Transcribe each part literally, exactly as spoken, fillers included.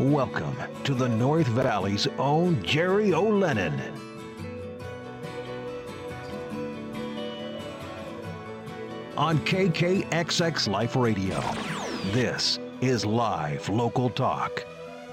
Welcome to the North Valley's own Jerry O'Lennon. On K K X X Life Radio, this is Live Local Talk.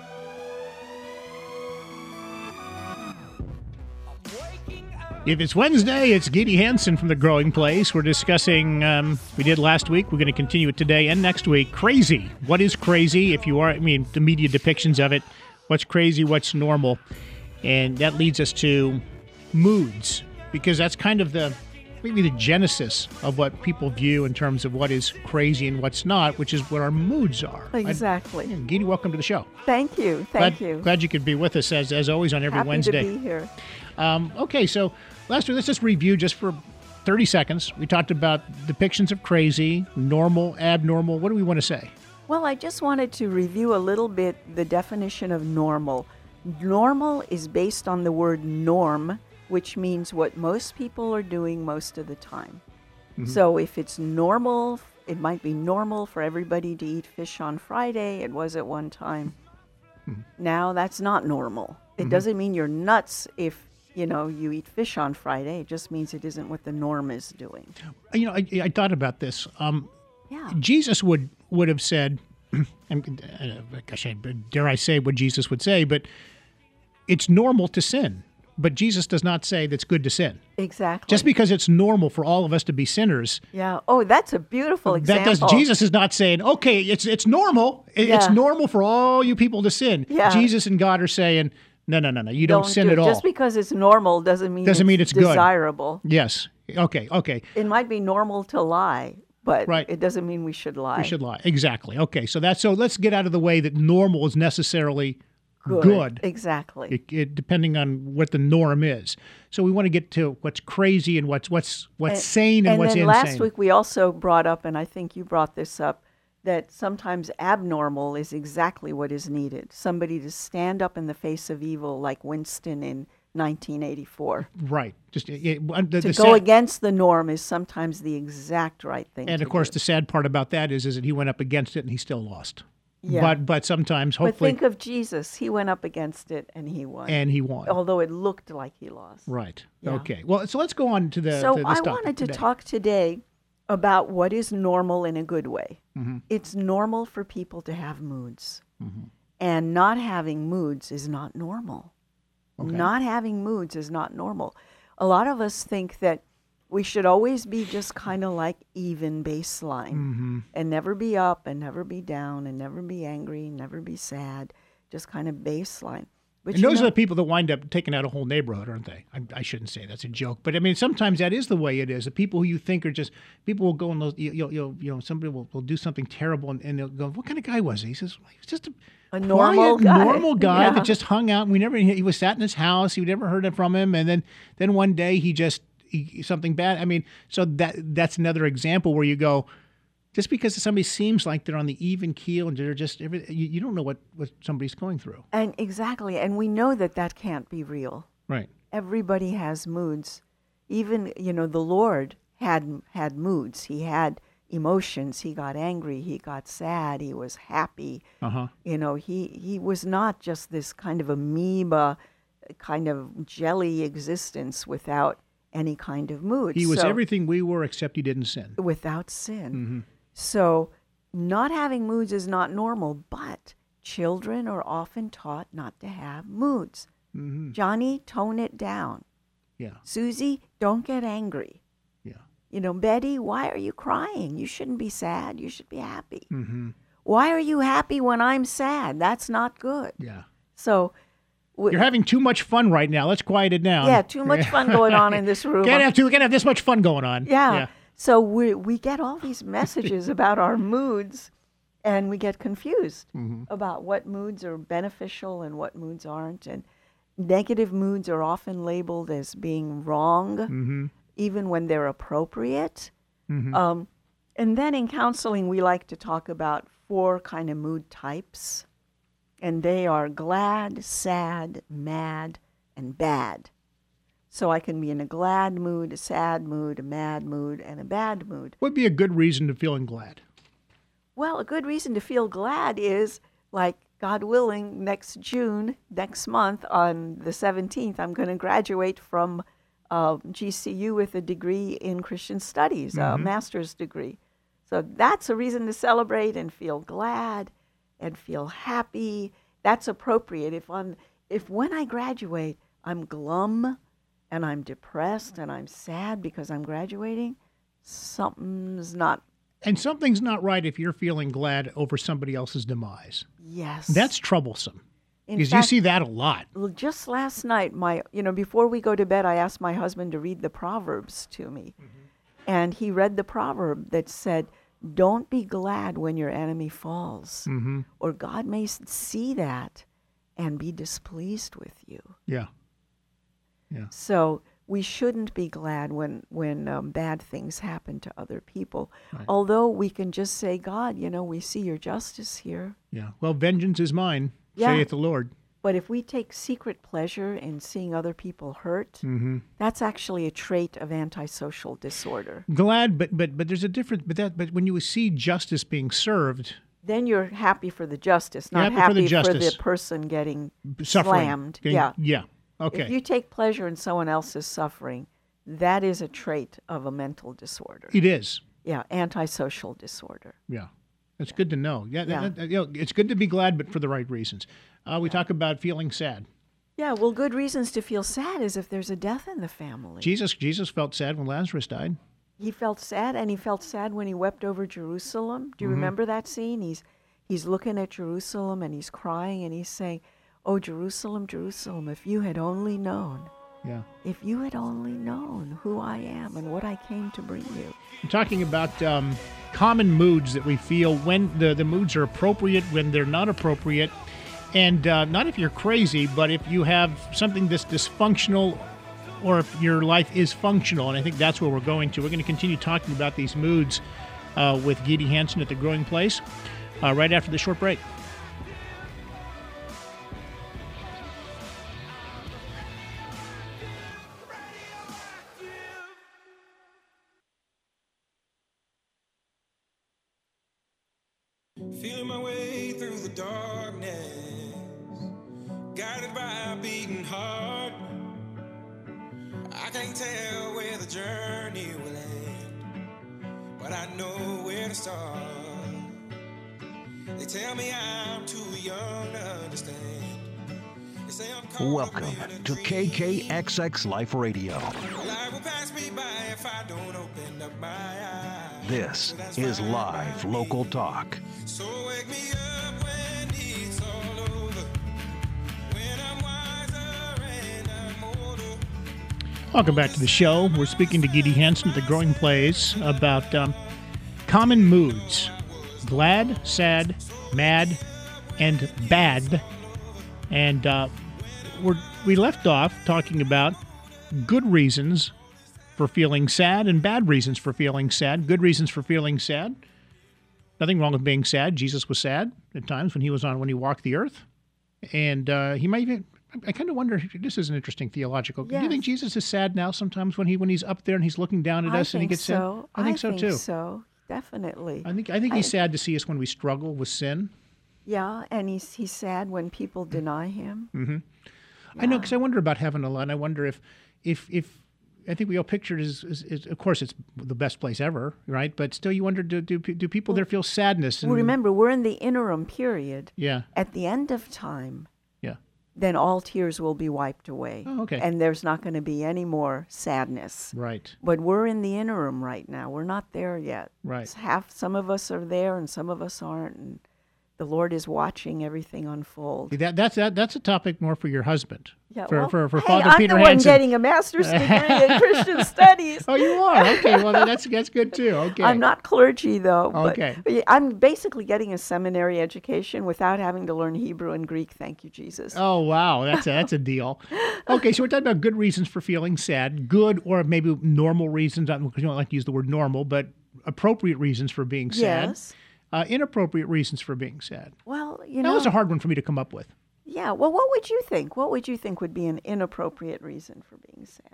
If it's Wednesday, it's Giddy Hansen from The Growing Place. We're discussing, um, we did last week, we're going to continue it today and next week. Crazy. What is crazy? If you are, I mean, the media depictions of it. What's crazy? What's normal? And that leads us to moods, because that's kind of the, maybe the genesis of what people view in terms of what is crazy and what's not, which is what our moods are. Exactly. I, Giddy, welcome to the show. Thank you. Thank glad, you. Glad you could be with us, as, as always, on every Happy Wednesday. to be here. Um, okay, so last week, let's just review just for thirty seconds. We talked about depictions of crazy, normal, abnormal. What do we want to say? Well, I just wanted to review a little bit the definition of normal. Normal is based on the word norm, which means what most people are doing most of the time. Mm-hmm. So if it's normal, it might be normal for everybody to eat fish on Friday. It was at one time. Mm-hmm. Now that's not normal. It mm-hmm. doesn't mean you're nuts if you know, you eat fish on Friday. It just means it isn't what the norm is doing. You know, I, I thought about this. Um, yeah. Jesus would, would have said, and, uh, gosh, I, dare I say what Jesus would say, but it's normal to sin. But Jesus does not say that's good to sin. Exactly. Just because it's normal for all of us to be sinners. Yeah. Oh, that's a beautiful example. That does, Jesus is not saying, okay, it's it's normal. It, yeah. It's normal for all you people to sin. Yeah. Jesus and God are saying, no, no, no, no. You don't, don't sin do at all. Just because it's normal doesn't mean doesn't it's mean it's desirable. Good. Yes. Okay. Okay. It might be normal to lie, but right. it doesn't mean we should lie. We should lie. Exactly. Okay. So that's so. Let's get out of the way that normal is necessarily good. good. Exactly. It, it, depending on what the norm is. So we want to get to what's crazy and what's what's what's and, sane and, and what's then insane. Last week we also brought up, and I think you brought this up, that sometimes abnormal is exactly what is needed. Somebody to stand up in the face of evil like Winston in nineteen eighty-four. Right. Just it, the, To the go sad, against the norm is sometimes the exact right thing And to of course, do. the sad part about that is, is that he went up against it and he still lost. Yeah. But but sometimes, hopefully... But think of Jesus. He went up against it and he won. And he won. Although it looked like he lost. Right. Yeah. Okay. Well, so let's go on to the So to the I topic wanted to today. talk today about what is normal in a good way. Mm-hmm. It's normal for people to have moods. Mm-hmm. And not having moods is not normal. Okay. Not having moods is not normal. A lot of us think that we should always be just kind of like even baseline Mm-hmm. and never be up and never be down and never be angry, never be sad, just kind of baseline. But And you those know, are the people that wind up taking out a whole neighborhood, aren't they? I, I shouldn't say that's a joke, but I mean, sometimes that is the way it is. The people who you think are just, people will go and they'll, you, you'll, you'll, you know, somebody will, will do something terrible and, and they'll go, what kind of guy was he? He says, well, he was just a, A normal quiet, guy. normal guy Yeah. that just hung out. And we never, he was sat in his house. We never heard it from him. And then, then one day he just, he, something bad. I mean, so that that's another example where you go, just because somebody seems like they're on the even keel and they're just, every, you, you don't know what, what somebody's going through. And exactly. And we know that that can't be real. Right. Everybody has moods. Even, you know, the Lord had had moods. He had emotions. He got angry. He got sad. He was happy. Uh-huh. You know, he, he was not just this kind of amoeba, kind of jelly existence without any kind of mood. He was So- everything we were except he didn't sin. without sin. Mm-hmm. So not having moods is not normal, but children are often taught not to have moods. Mm-hmm. Johnny, tone it down. Yeah. Susie, don't get angry. Yeah. You know, Betty, why are you crying? You shouldn't be sad. You should be happy. Mm-hmm. Why are you happy when I'm sad? That's not good. Yeah. So, w- You're having too much fun right now. Let's quiet it down. yeah, too much fun going on in this room. Can't have too. Can't have this much fun going on. Yeah. Yeah. So we we get all these messages about our moods, and we get confused Mm-hmm. about what moods are beneficial and what moods aren't. And negative moods are often labeled as being wrong, Mm-hmm. even when they're appropriate. Mm-hmm. Um, and then in counseling, we like to talk about four kind of mood types, and they are glad, sad, mad, and bad. So I can be in a glad mood, a sad mood, a mad mood, and a bad mood. Would be a good reason to feeling glad. Well, a good reason to feel glad is like God willing, next June, next month, on the seventeenth, I'm going to graduate from uh, G C U with a degree in Christian Studies, Mm-hmm. a master's degree. So that's a reason to celebrate and feel glad and feel happy. That's appropriate. If on, if when I graduate, I'm glum and I'm depressed and I'm sad because I'm graduating, something's not. And something's not right if you're feeling glad over somebody else's demise. Yes. That's troublesome. In Because you fact, see that a lot. Well, just last night, my you know, before we go to bed, I asked my husband to read the Proverbs to me. Mm-hmm. And he read the proverb that said, don't be glad when your enemy falls, Mm-hmm. or God may s- see that and be displeased with you. Yeah. Yeah. So we shouldn't be glad when, when um, bad things happen to other people. Right. Although we can just say, God, you know, we see your justice here. Yeah. Well, vengeance is mine, Yeah. saith the Lord. But if we take secret pleasure in seeing other people hurt, Mm-hmm. that's actually a trait of antisocial disorder. Glad, but but but there's a difference. But that but when you see justice being served, Then you're happy for the justice, not Happy for happy the for justice. the person getting suffering. slammed. getting- Yeah. Yeah. Okay. If you take pleasure in someone else's suffering, that is a trait of a mental disorder. It is. Yeah, antisocial disorder. Yeah. That's good to know. Yeah. Yeah. that- that- you know, it's good to be glad, but for the right reasons. Uh, we talk about feeling sad. Yeah, well, good reasons to feel sad is if there's a death in the family. Jesus Jesus felt sad when Lazarus died. He felt sad, and he felt sad when he wept over Jerusalem. Do you Mhm. remember that scene? He's he's looking at Jerusalem, and he's crying, and he's saying, "Oh, Jerusalem, Jerusalem, if you had only known, Yeah. if you had only known who I am and what I came to bring you." I'm talking about um, common moods that we feel when the, the moods are appropriate, when they're not appropriate. And uh, not if you're crazy, but if you have something that's dysfunctional or if your life is functional. And I think that's where we're going to. We're going to continue talking about these moods uh, with Geedy Hansen at The Growing Place uh, right after the short break. Feeling my way through the darkness, guided by a beating heart. I can't tell where the journey will end, but I know where to start. They tell me I'm too young to understand. They say I'm caught Welcome up in a to dream. K K X X Life Radio. Life will pass me by if I don't open up my eyes. This So that's is fine live by me. local talk. So wake me up when it's all over, when I'm wiser and I'm older. Welcome back to the show. We're speaking to Geedy Hansen at The Growing Place about um, common moods. Glad, sad, mad, and bad. And uh, we're, we left off talking about good reasons for feeling sad and bad reasons for feeling sad. Good reasons for feeling sad. Nothing wrong with being sad. Jesus was sad at times when he was on when he walked the earth, and uh, he might even. I kind of wonder. This is an interesting theological. Do you Yes. think Jesus is sad now? Sometimes when he when he's up there and he's looking down at I us and he think gets so. sad. I think so too. so, definitely. I think I think he's I- sad to see us when we struggle with sin. Yeah, and he's he's sad when people deny him. Mm-hmm. I know, because I wonder about heaven a lot. And I wonder if, if, if I think we all pictured is, is, is, of course, it's the best place ever, right? But still, you wonder, do do, do people there feel sadness? And, Well, remember, we're in the interim period. Yeah, At the end of time, yeah. then all tears will be wiped away. Oh, okay. And there's not going to be any more sadness. Right. But we're in the interim right now. We're not there yet. Right. It's half. Some of us are there, and some of us aren't. And the Lord is watching everything unfold. See, That that's that, that's a topic more for your husband. Yeah, for, well, for, for hey, Father I'm Peter the one Hansen. getting a master's degree in Christian studies. Oh, you are? Okay, well, that's that's good too. Okay. I'm not clergy, though. But Okay. but I'm basically getting a seminary education without having to learn Hebrew and Greek. Thank you, Jesus. Oh, wow. That's a, that's a deal. Okay, so we're talking about good reasons for feeling sad. Good or maybe normal reasons, because you don't like to use the word normal, but appropriate reasons for being sad. Yes. Uh, inappropriate reasons for being sad. Well, you That know. was a hard one for me to come up with. Yeah. Well, what would you think? What would you think would be an inappropriate reason for being sad?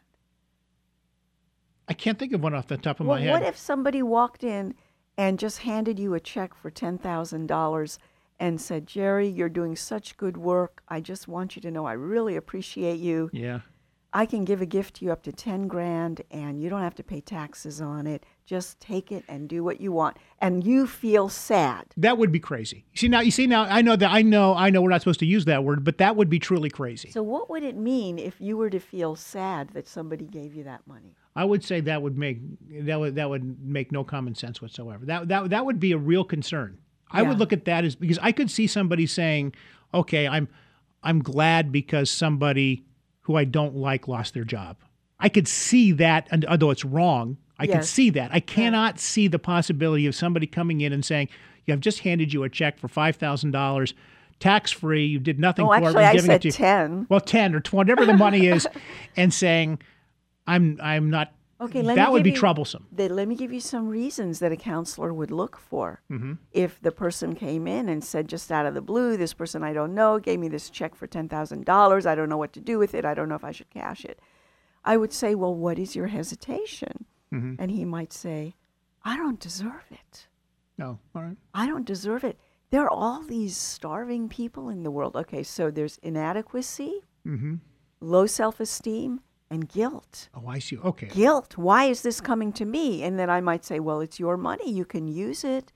I can't think of one off the top of Well, my head. what if somebody walked in and just handed you a check for ten thousand dollars and said, Jerry, you're doing such good work. I just want you to know I really appreciate you. Yeah. I can give a gift to you up to ten grand and you don't have to pay taxes on it. Just take it and do what you want. And you feel sad. That would be crazy. You see now, you see now, I know that I know, I know we're not supposed to use that word, but that would be truly crazy. So what would it mean if you were to feel sad that somebody gave you that money? I would say that would make, that would, that would make no common sense whatsoever. That, that, that would be a real concern. I Yeah. would look at that as, because I could see somebody saying, okay, I'm, I'm glad because somebody who I don't like lost their job. I could see that, and although it's wrong, I could Yes. see that. I cannot see the possibility of somebody coming in and saying, "Yeah, I've just handed you a check for five thousand dollars, tax-free, you did nothing Oh, for it, actually, we're I giving said it to you." ten. Well, ten or twenty, whatever the money is, and saying, I'm I'm not, Okay, let that me would give be you- troublesome. They, let me give you some reasons that a counselor would look for. Mm-hmm. If the person came in and said just out of the blue, this person I don't know gave me this check for ten thousand dollars. I don't know what to do with it. I don't know if I should cash it. I would say, well, what is your hesitation? Mm-hmm. And he might say, I don't deserve it. No, all right. I don't deserve it. There are all these starving people in the world. Okay, so there's inadequacy, Mm-hmm. low self-esteem, and guilt. Oh, I see. Okay. Guilt. Why is this coming to me? And then I might say, well, it's your money. You can use it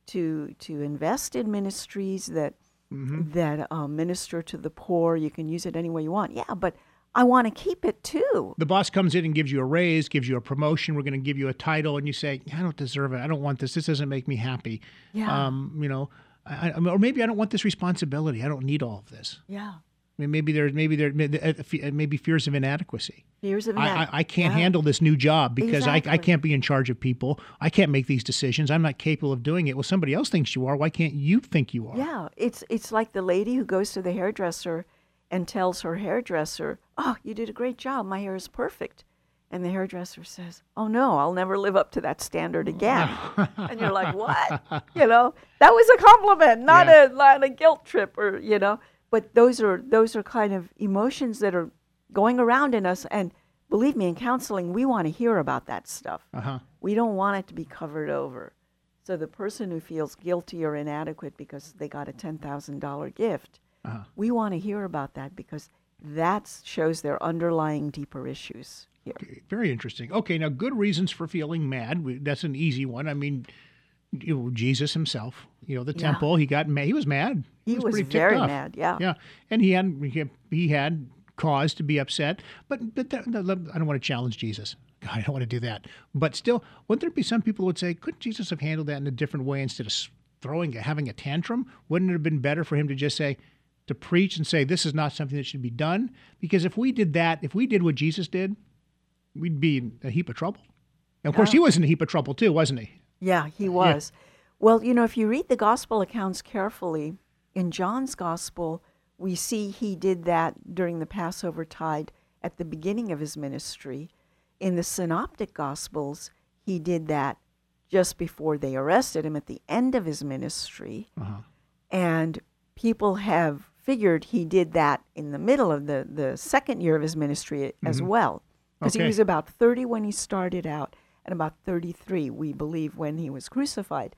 to to invest in ministries that Mm-hmm. that uh, minister to the poor. You can use it any way you want. Yeah, but I want to keep it too. The boss comes in and gives you a raise, gives you a promotion. We're going to give you a title, and you say, "I don't deserve it. I don't want this. This doesn't make me happy." Yeah. Um, you know, I, I, or maybe I don't want this responsibility. I don't need all of this. Yeah. I mean, maybe there's maybe there maybe fears of inadequacy. Fears of I, I, inadequacy. I can't Yeah. handle this new job because I, I Exactly. can't be in charge of people. I can't make these decisions. I'm not capable of doing it. Well, somebody else thinks you are. Why can't you think you are? Yeah, it's it's like the lady who goes to the hairdresser and tells her hairdresser, "Oh, you did a great job. My hair is perfect." And the hairdresser says, "Oh no, I'll never live up to that standard again." And you're like, "What?" You know, that was a compliment, not Yeah. a not a guilt trip, or you know. But those are those are kind of emotions that are going around in us. And believe me, in counseling, we want to hear about that stuff. Uh-huh. We don't want it to be covered over. So the person who feels guilty or inadequate because they got a ten thousand dollars gift, Uh-huh. we want to hear about that because that shows their underlying deeper issues here. Okay, very interesting. Okay, now good reasons for feeling mad. We- That's an easy one. I mean, you know, Jesus himself, you know, the Yeah. temple, he got mad. He was mad. He was pretty ticked very off. mad, yeah. Yeah, and he had he had, he had cause to be upset. But but that, that- I don't want to challenge Jesus. God, I don't want to do that. But still, wouldn't there be some people who would say, couldn't Jesus have handled that in a different way instead of s- throwing, having a tantrum? Wouldn't it have been better for him to just say, to preach and say, this is not something that should be done? Because if we did that, if we did what Jesus did, we'd be in a heap of trouble. And of course, he was in a heap of trouble too, wasn't he? Yeah, he was. Well, you know, if you read the gospel accounts carefully, in John's gospel, we see he did that during the Passover tide at the beginning of his ministry. In the synoptic gospels, he did that just before they arrested him at the end of his ministry. Uh-huh. And people have figured he did that in the middle of the, the second year of his ministry as well. Because Okay. he was about thirty when he started out and about thirty-three, we believe, when he was crucified.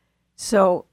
So,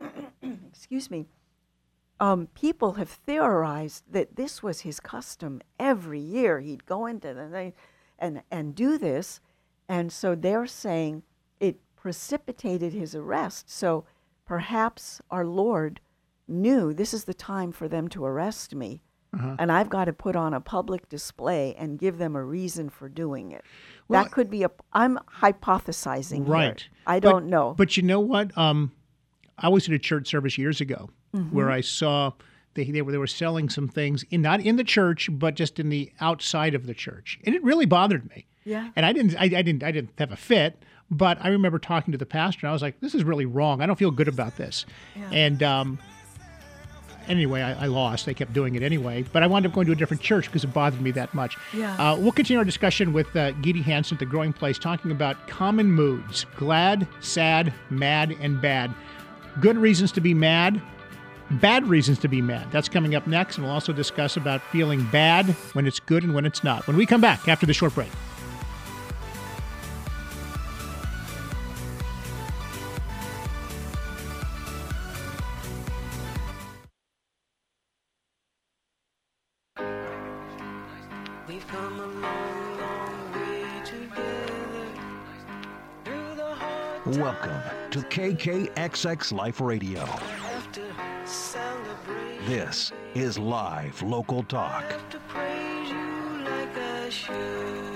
excuse me, um, people have theorized that this was his custom every year. He'd go into the thing and, and do this. And so they're saying it precipitated his arrest. So perhaps our Lord knew this is the time for them to arrest me. Uh-huh. And I've got to put on a public display and give them a reason for doing it. Well, that could be a, I'm hypothesizing here. Right. I But- don't know. But you know what? Um, I was at a church service years ago Mm-hmm. where I saw they they were they were selling some things in not in the church but just in the outside of the church, and it really bothered me. Yeah. And I didn't I, I didn't I didn't have a fit, but I remember talking to the pastor and I was like, this is really wrong. I don't feel good about this. And um, anyway, I, I lost. They kept doing it anyway, but I wound up going to a different church because it bothered me that much. Yeah. Uh, we'll continue our discussion with uh, Gede Hansen at The Growing Place, talking about common moods: glad, sad, mad, and bad. Good reasons to be mad, bad reasons to be mad. That's coming up next, and we'll also discuss about feeling bad when it's good and when it's not. When we come back after the short break. come a long, long way together. Through the hard Welcome to K K X X Life Radio. have to celebrate. This is live local talk. Have to praise you like I should.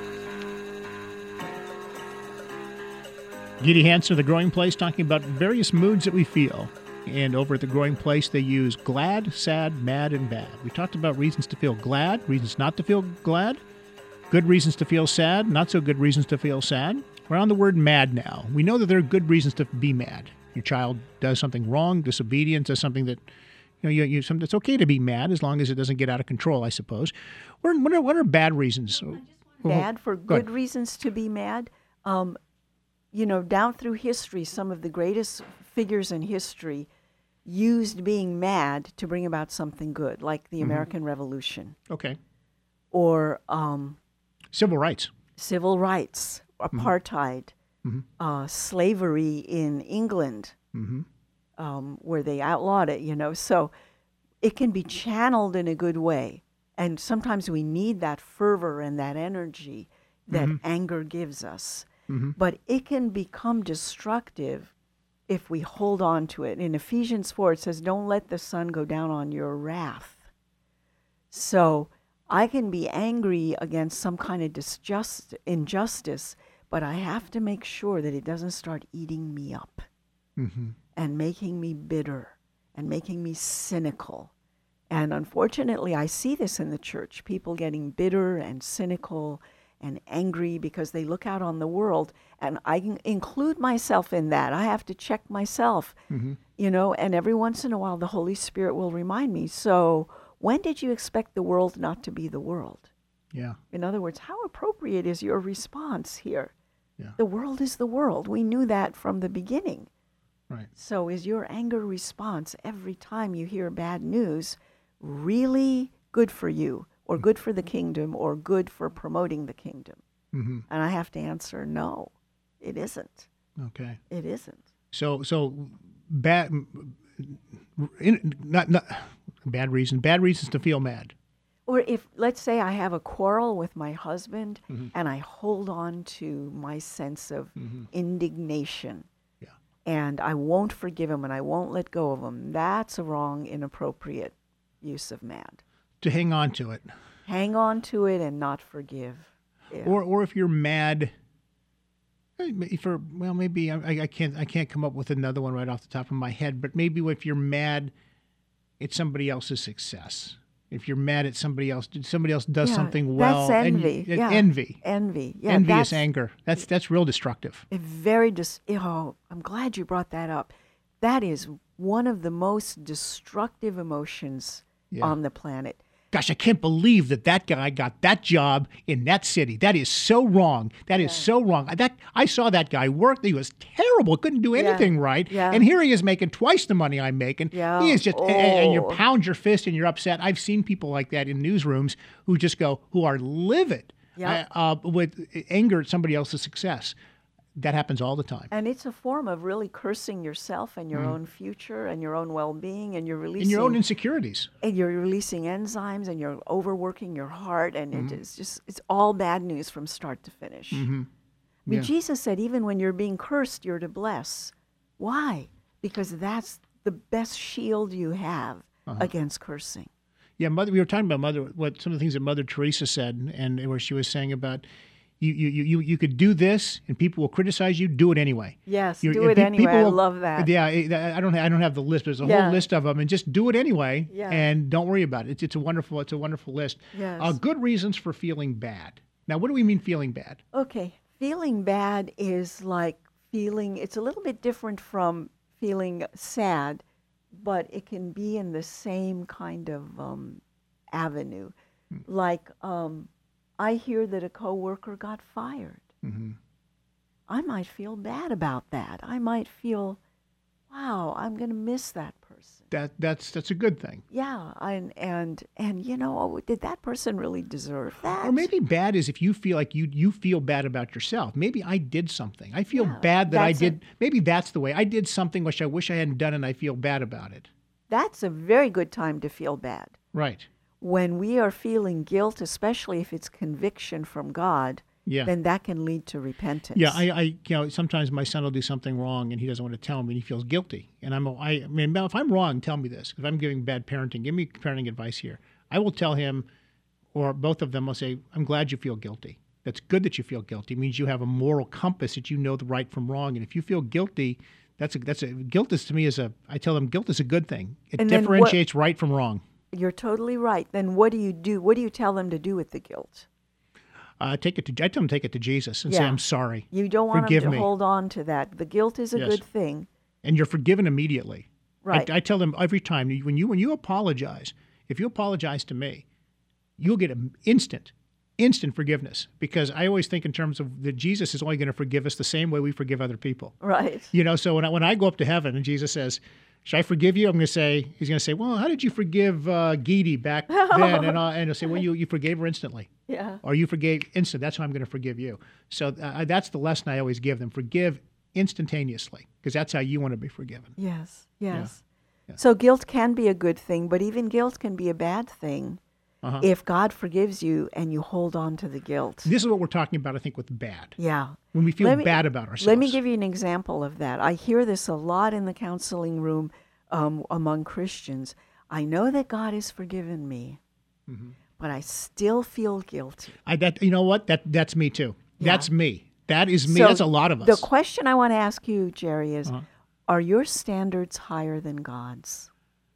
Giddy Hansen of The Growing Place talking about various moods that we feel. And over at The Growing Place, they use glad, sad, mad, and bad. We talked about reasons to feel glad, reasons not to feel glad, good reasons to feel sad, not so good reasons to feel sad. We're on the word mad now. We know that there are good reasons to be mad. Your child does something wrong, disobedient, does something that, you know, you, you, some, it's okay to be mad as long as it doesn't get out of control, I suppose. What are, what are, what are bad reasons? Bad for Go ahead. good reasons to be mad. Um, you know, down through history, some of the greatest figures in history used being mad to bring about something good, like the American Revolution Okay. or um, Civil rights. civil rights, apartheid, uh, slavery in England, um, where they outlawed it, you know. So it can be channeled in a good way. And sometimes we need that fervor and that energy that anger gives us. But it can become destructive if we hold on to it. In Ephesians four, it says, don't let the sun go down on your wrath. So I can be angry against some kind of disjust, injustice, but I have to make sure that it doesn't start eating me up and making me bitter and making me cynical. And unfortunately, I see this in the church, people getting bitter and cynical and angry because they look out on the world, and I can include myself in that. I have to check myself, you know, and every once in a while the Holy Spirit will remind me, so when did you expect the world not to be the world? Yeah. In other words, how appropriate is your response here? Yeah. The world is the world. We knew that from the beginning. Right. So is your anger response every time you hear bad news really good for you, or good for the kingdom, or good for promoting the kingdom? Mm-hmm. And I have to answer, no, it isn't. Okay. It isn't. So, so bad, in, not not bad reason. Bad reasons to feel mad. Or if, let's say I have a quarrel with my husband and I hold on to my sense of indignation, Yeah. and I won't forgive him and I won't let go of him, that's a wrong, inappropriate use of mad. To hang on to it, Hang on to it and not forgive. Yeah. or or if you're mad. For well, maybe I, I can't I can't come up with another one right off the top of my head. But maybe if you're mad at somebody else's success, if you're mad at somebody else, somebody else does Yeah, something well, that's and you- envy. uh, Yeah. envy, Envy. Yeah, envious that's anger. That's that's real destructive. a very dis- oh, I'm glad you brought that up. That is one of the most destructive emotions Yeah. on the planet. Gosh, I can't believe that that guy got that job in that city. That is so wrong. That is so wrong. That I saw that guy work. He was terrible. Couldn't do anything right. Yeah. And here he is making twice the money I'm making. Yeah. He is just, and, and you Oh. pound your fist and you're upset. I've seen people like that in newsrooms who just go, who are livid Yeah. uh, uh, with anger at somebody else's success. That happens all the time. And it's a form of really cursing yourself and your own future and your own well-being, and you're releasing And your own insecurities. and you're releasing enzymes, and you're overworking your heart, and Mm-hmm. it is just it's all bad news from start to finish. I mean, Yeah. Jesus said, even when you're being cursed, you're to bless. Why? Because that's the best shield you have Uh-huh. against cursing. Yeah, mother. We were talking about mother. What some of the things that Mother Teresa said, and where she was saying about you, you, you, you could do this, and people will criticize you. Do it anyway. Yes, You're- do and it pe- anyway. people I will- love that. Yeah, I I don't. I don't have the list, but there's a Yeah. whole list of them, and just do it anyway. Yeah. And don't worry about it. It's, it's a wonderful. It's a wonderful list. Yes. Uh, good reasons for feeling bad. Now, what do we mean feeling bad? Okay, feeling bad is like feeling, it's a little bit different from feeling sad, but it can be in the same kind of um, avenue. Like, um, I hear that a coworker got fired. Mm-hmm. I might feel bad about that. I might feel, wow, I'm going to miss that person. That that's that's a good thing. Yeah, and and and you know, did that person really deserve that? Or maybe bad is if you feel like you you feel bad about yourself. Maybe I did something. I feel Yeah, bad that I that's a- did. Maybe that's the way. I did something which I wish I hadn't done, and I feel bad about it. That's a very good time to feel bad. Right. when we are feeling guilt, especially if it's conviction from God, Yeah. then that can lead to repentance. Yeah, I, I, you know, sometimes my son will do something wrong and he doesn't want to tell me, and he feels guilty. And I'm, I, I mean, if I'm wrong, tell me this. If I'm giving bad parenting, give me parenting advice here. I will tell him, or both of them will say, I'm glad you feel guilty. That's good that you feel guilty. It means you have a moral compass that you know the right from wrong. And if you feel guilty, that's a, that's a, guilt is to me is a, I tell them guilt is a good thing. It And then what- differentiates right from wrong. You're totally right. Then what do you do? What do you tell them to do with the guilt? Uh, take it to, I tell them to take it to Jesus and say, Yeah. I'm sorry. You don't want Forgive them to me. hold on to that. The guilt is a Yes. good thing. And you're forgiven immediately. Right. I, I tell them every time when you when you apologize, if you apologize to me, you'll get an instant, instant forgiveness. Because I always think in terms of that Jesus is only going to forgive us the same way we forgive other people. Right. You know, so when I, when I go up to heaven and Jesus says, "Should I forgive you?" I'm going to say, he's going to say, "Well, how did you forgive uh, Geety back then?" And, I, and he'll say, "Well, you you forgave her instantly." Yeah. Or you forgave instant. That's how I'm going to forgive you. So uh, that's the lesson I always give them: forgive instantaneously, because that's how you want to be forgiven. Yes. Yes. Yeah. So guilt can be a good thing, but even guilt can be a bad thing Uh-huh. if God forgives you and you hold on to the guilt. This is what we're talking about, I think, with bad. Yeah. When we feel Let me- bad about ourselves. Let me give you an example of that. I hear this a lot in the counseling room um, among Christians. I know that God has forgiven me, Mm-hmm. but I still feel guilty. I, that, you know what? That That's me too. Yeah. That's me. That is me. So That's a lot of us. The question I want to ask you, Jerry, is Uh-huh. are your standards higher than God's?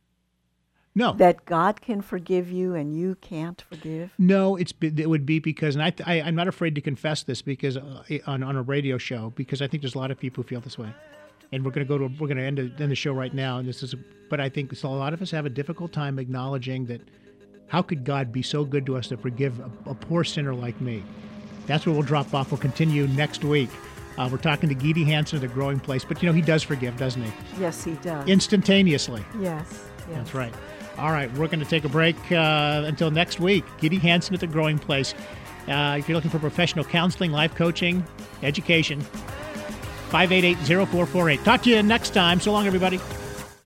no. That God can forgive you and you can't forgive? No, it's be- it would be because, and I, I I'm not afraid to confess this because uh, on on a radio show, because I think there's a lot of people who feel this way, and we're going to go to we're going to end, end the show right now. And this is, but I think a lot of us have a difficult time acknowledging that. How could God be so good to us to forgive a, a poor sinner like me? That's where we'll drop off. We'll continue next week. Uh, we're talking to Geety Hansen at The Growing Place, but you know he does forgive, doesn't he? Yes, he does. Instantaneously. yes, yes. That's right. All right, we're going to take a break uh, until next week. Geety Hansen at The Growing Place. Uh, if you're looking for professional counseling, life coaching, education, five eight eight, zero four four eight. Talk to you next time. So long, everybody.